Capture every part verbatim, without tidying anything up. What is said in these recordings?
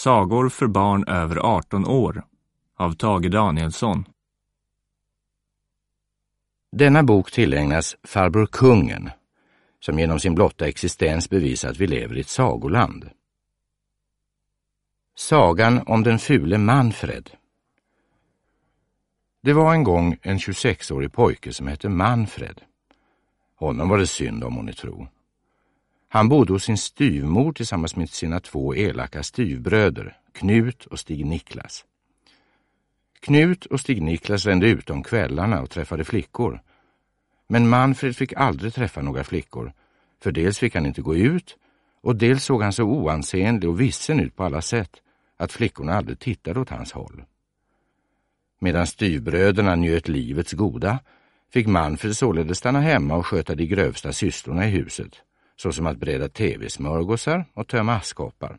Sagor för barn över arton år av Tage Danielsson. Denna bok tillägnas farbror kungen, som genom sin blotta existens bevisar att vi lever i ett sagoland. Sagan om den fule Manfred. Det var en gång en tjugosexårig pojke som hette Manfred. Honom var det synd om, hon är tro. Han bodde hos sin styvmor tillsammans med sina två elaka styvbröder, Knut och Stig Niklas. Knut och Stig Niklas rände ut om kvällarna och träffade flickor. Men Manfred fick aldrig träffa några flickor, för dels fick han inte gå ut och dels såg han så oansenlig och vissen ut på alla sätt att flickorna aldrig tittade åt hans håll. Medan styvbröderna njöt livets goda fick Manfred således stanna hemma och sköta de grövsta sysslorna i huset, såsom att breda tv-smörgåsar och tömma askkoppar.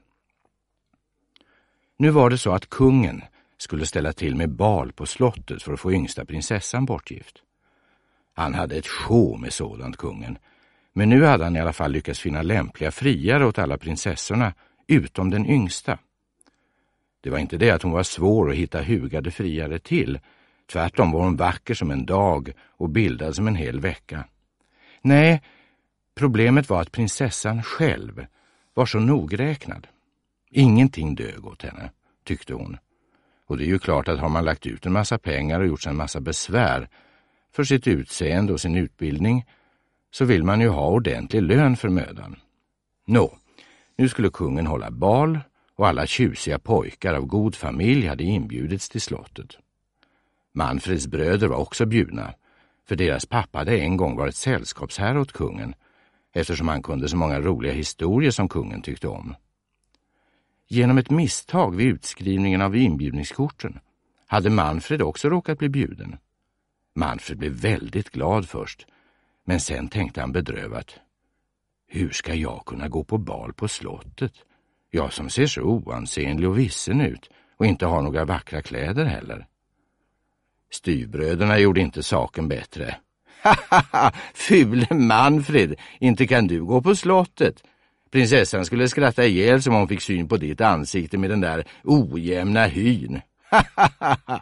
Nu var det så att kungen skulle ställa till med bal på slottet för att få yngsta prinsessan bortgift. Han hade ett sjå med sådant, kungen, men nu hade han i alla fall lyckats finna lämpliga friare åt alla prinsessorna utom den yngsta. Det var inte det att hon var svår att hitta hugade friare till. Tvärtom var hon vacker som en dag och bildad som en hel vecka. Nej, problemet var att prinsessan själv var så nogräknad. Ingenting dög åt henne, tyckte hon. Och det är ju klart att har man lagt ut en massa pengar och gjort sig en massa besvär för sitt utseende och sin utbildning, så vill man ju ha ordentlig lön för mödan. Nå, nu skulle kungen hålla bal och alla tjusiga pojkar av god familj hade inbjudits till slottet. Manfreds bröder var också bjudna, för deras pappa hade en gång varit sällskapsherre åt kungen, eftersom han kunde så många roliga historier som kungen tyckte om. Genom ett misstag vid utskrivningen av inbjudningskorten hade Manfred också råkat bli bjuden. Manfred blev väldigt glad först, men sen tänkte han bedrövat: hur ska jag kunna gå på bal på slottet? Jag som ser så oansenlig och vissen ut och inte har några vackra kläder heller. Styvbröderna gjorde inte saken bättre. Hahaha, fule Manfred, inte kan du gå på slottet. Prinsessan skulle skratta ihjäl som hon fick syn på ditt ansikte med den där ojämna hyn. Hahaha.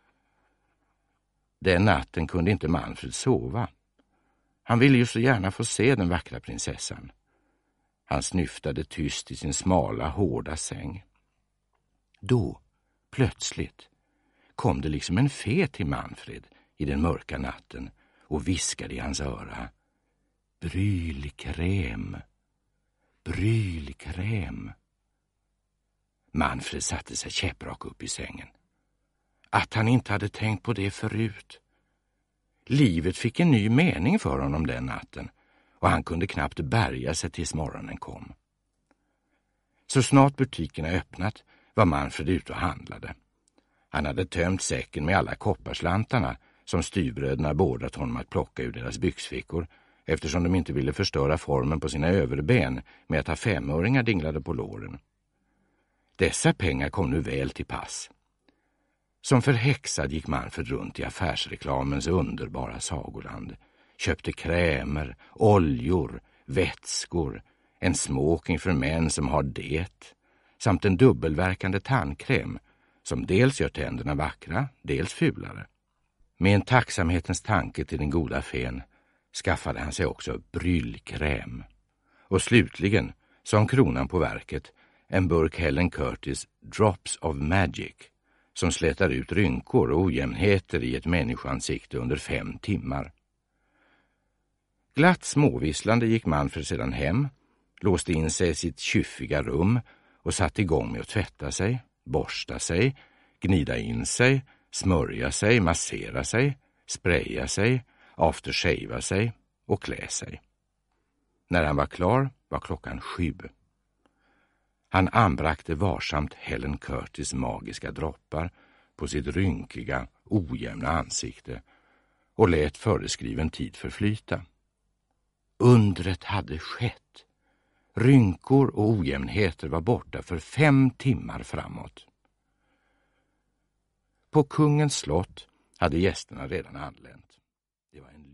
Den natten kunde inte Manfred sova. Han ville ju så gärna få se den vackra prinsessan. Han snyftade tyst i sin smala, hårda säng. Då, plötsligt, kom det liksom en fe till Manfred i den mörka natten och viskade i hans öra: brylkräm, brylkräm. Manfred satte sig käpprak upp i sängen. Att han inte hade tänkt på det förut. Livet fick en ny mening för honom den natten och han kunde knappt bärga sig tills morgonen kom. Så snart butikerna öppnat var Manfred ute och handlade. Han hade tömt säcken med alla kopparslantarna som styvbröderna beordrat honom att plocka ur deras byxfickor, eftersom de inte ville förstöra formen på sina överben med att ha femöringar dinglade på låren. Dessa pengar kom nu väl till pass. Som förhäxad gick Manfred runt i affärsreklamens underbara sagoland, köpte krämer, oljor, vätskor, en smoking för män som har det, samt en dubbelverkande tandkräm som dels gör tänderna vackra, dels fulare. Med en tacksamhetens tanke till den goda fen skaffade han sig också brylkräm. Och slutligen, som kronan på verket, en burk Helen Curtis Drops of Magic, som slätar ut rynkor och ojämnheter i ett människoansikte under fem timmar. Glatt småvisslande gick Manfred sedan hem, låste in sig i sitt kyffiga rum och satte igång med att tvätta sig, borsta sig, gnida in sig, smörja sig, massera sig, spraya sig, aftershavea sig och klä sig. När han var klar var klockan sju. Han anbrakte varsamt Helen Curtis magiska droppar på sitt rynkiga, ojämna ansikte och lät föreskriven tid förflyta. Undret hade skett. Rynkor och ojämnheter var borta för fem timmar framåt. På kungens slott hade gästerna redan anlänt. Det var en